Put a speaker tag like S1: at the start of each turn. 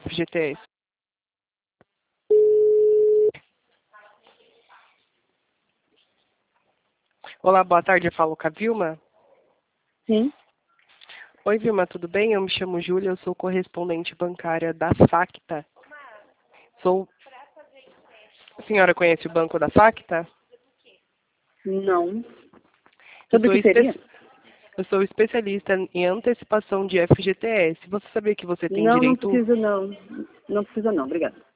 S1: FGTS. Olá, boa tarde, eu falo com a Vilma.
S2: Sim.
S1: Oi, Vilma, tudo bem? Eu me chamo Júlia, eu sou correspondente bancária da Facta. A senhora conhece o banco da Facta?
S2: Não. Sobre o que seria?
S1: Eu sou especialista em antecipação de FGTS. Você sabia que você tem
S2: Não
S1: direito...
S2: precisa não. Não precisa não, obrigada.